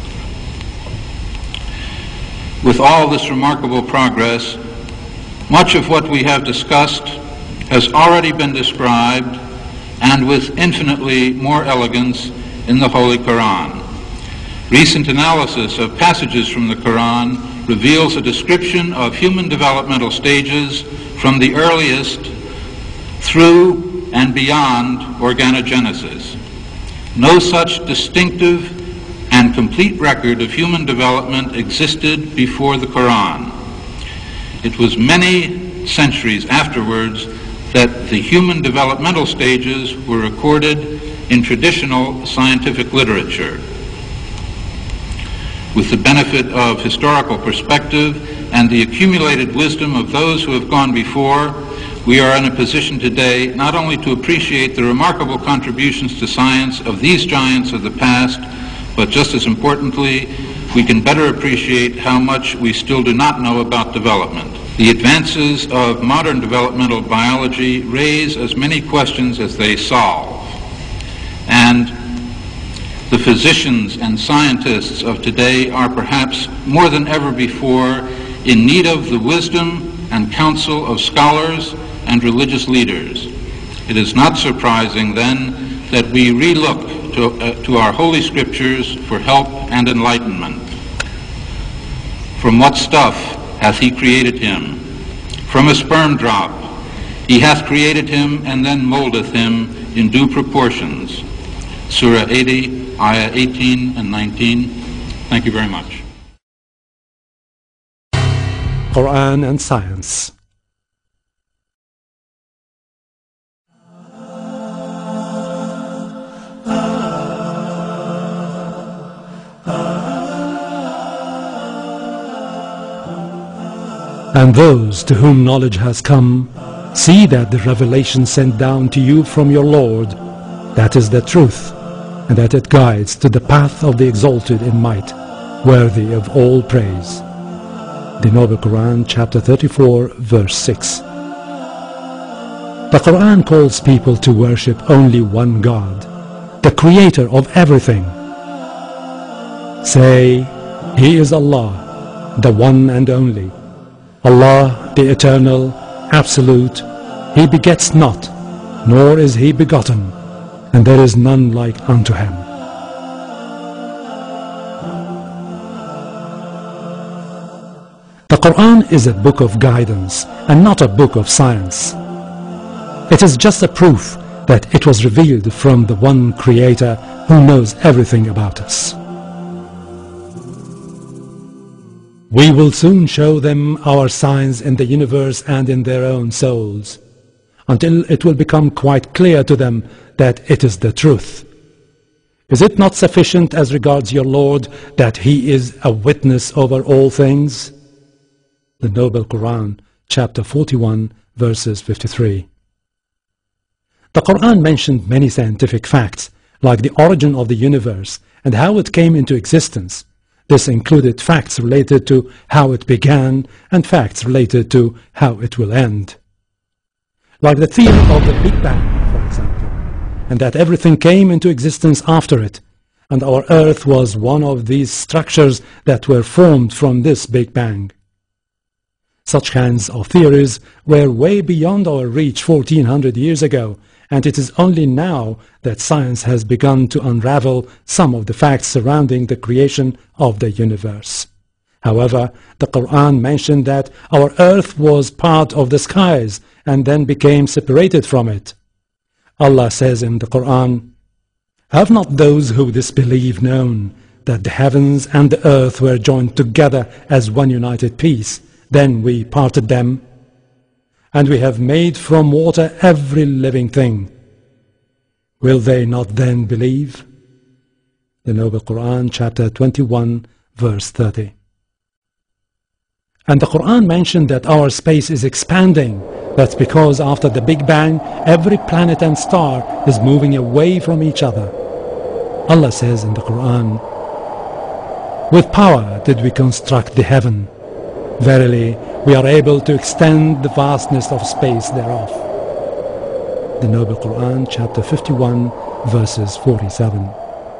With all this remarkable progress, much of what we have discussed has already been described, and with infinitely more elegance, in the Holy Quran. Recent analysis of passages from the Quran reveals a description of human developmental stages from the earliest through and beyond organogenesis. No such distinctive and complete record of human development existed before the Quran. It was many centuries afterwards that the human developmental stages were recorded in traditional scientific literature. With the benefit of historical perspective and the accumulated wisdom of those who have gone before, we are in a position today not only to appreciate the remarkable contributions to science of these giants of the past, but just as importantly, we can better appreciate how much we still do not know about development. The advances of modern developmental biology raise as many questions as they solve. And the physicians and scientists of today are perhaps more than ever before in need of the wisdom and counsel of scholars and religious leaders. It is not surprising, then, that we re-look to, uh, to our holy scriptures for help and enlightenment. From what stuff hath he created him? From a sperm drop. He hath created him and then moldeth him in due proportions. Surah eighty, Ayah eighteen and nineteen. Thank you very much. Quran and Science. And those to whom knowledge has come, see that the revelation sent down to you from your Lord, that is the truth, and that it guides to the path of the exalted in might, worthy of all praise. The Noble Quran, chapter thirty-four, verse six. The Quran calls people to worship only one God, the creator of everything. Say, He is Allah, the one and only. Allah, the Eternal, Absolute, He begets not, nor is He begotten, and there is none like unto Him. The Quran is a book of guidance and not a book of science. It is just a proof that it was revealed from the one Creator who knows everything about us. We will soon show them our signs in the universe and in their own souls, until it will become quite clear to them that it is the truth. Is it not sufficient as regards your Lord that He is a witness over all things? The Noble Quran, chapter forty-one, verses fifty-three. The Quran mentioned many scientific facts, like the origin of the universe and how it came into existence. This included facts related to how it began and facts related to how it will end. Like the theory of the Big Bang, for example, and that everything came into existence after it, and our Earth was one of these structures that were formed from this Big Bang. Such kinds of theories were way beyond our reach fourteen hundred years ago, and it is only now that science has begun to unravel some of the facts surrounding the creation of the universe. However, the Quran mentioned that our earth was part of the skies and then became separated from it. Allah says in the Quran, "Have not those who disbelieve known that the heavens and the earth were joined together as one united piece, then we parted them? And we have made from water every living thing. Will they not then believe?" The Noble Quran, chapter twenty-one, verse thirty. And the Quran mentioned that our space is expanding. That's because after the Big Bang, every planet and star is moving away from each other. Allah says in the Quran, "With power did we construct the heaven. Verily, we are able to extend the vastness of space thereof." The Noble Quran, chapter fifty-one, verses forty-seven.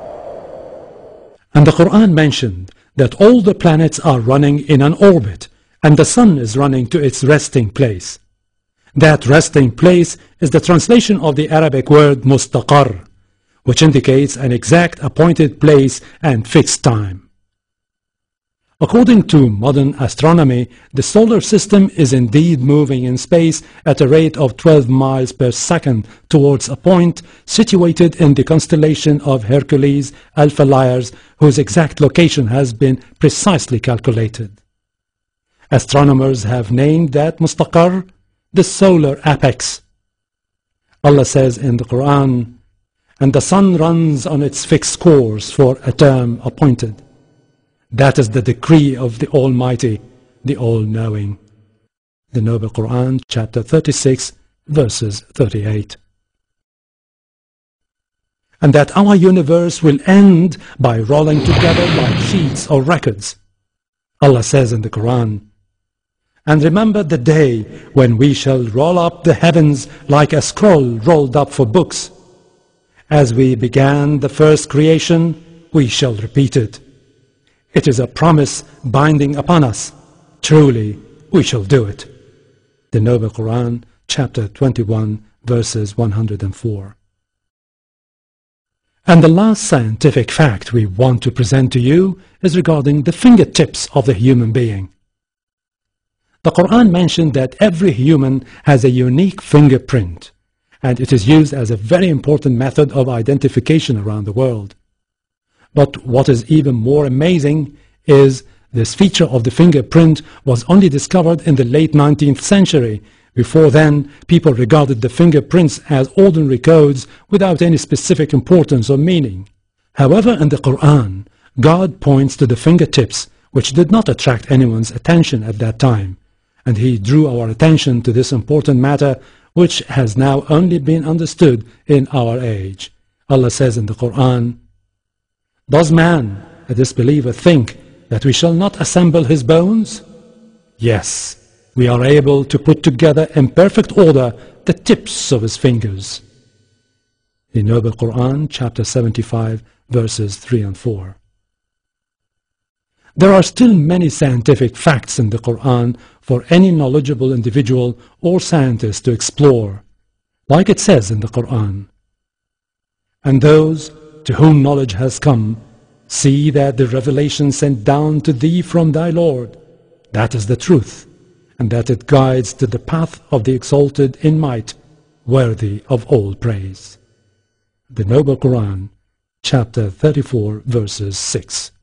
And the Quran mentioned that all the planets are running in an orbit, and the sun is running to its resting place. That resting place is the translation of the Arabic word mustaqar, which indicates an exact appointed place and fixed time. According to modern astronomy, the solar system is indeed moving in space at a rate of twelve miles per second towards a point situated in the constellation of Hercules Alpha Lyrae, whose exact location has been precisely calculated. Astronomers have named that mustaqar the solar apex. Allah says in the Quran, "And the sun runs on its fixed course for a term appointed. That is the decree of the Almighty, the All-Knowing." The Noble Quran, chapter thirty-six, verses thirty-eight. and that our universe will end by rolling together like sheets or records. Allah says in the Quran, "And remember the day when we shall roll up the heavens like a scroll rolled up for books. As we began the first creation, we shall repeat it. It is a promise binding upon us. Truly, we shall do it." The Noble Quran, chapter twenty-one, verses one hundred four. And the last scientific fact we want to present to you is regarding the fingertips of the human being. The Quran mentioned that every human has a unique fingerprint, and it is used as a very important method of identification around the world. But what is even more amazing is this feature of the fingerprint was only discovered in the late nineteenth century. Before then, people regarded the fingerprints as ordinary codes without any specific importance or meaning. However, in the Quran, God points to the fingertips, which did not attract anyone's attention at that time, and He drew our attention to this important matter, which has now only been understood in our age. Allah says in the Quran, "Does man, a disbeliever, think that we shall not assemble his bones? Yes, we are able to put together in perfect order the tips of his fingers." The Noble Quran, chapter seventy-five, verses three and four. There are still many scientific facts in the Quran for any knowledgeable individual or scientist to explore. Like it says in the Quran, "And those to whom knowledge has come, see that the revelation sent down to thee from thy Lord, that is the truth, and that it guides to the path of the exalted in might, worthy of all praise." The Noble Quran, chapter thirty-four, verses six.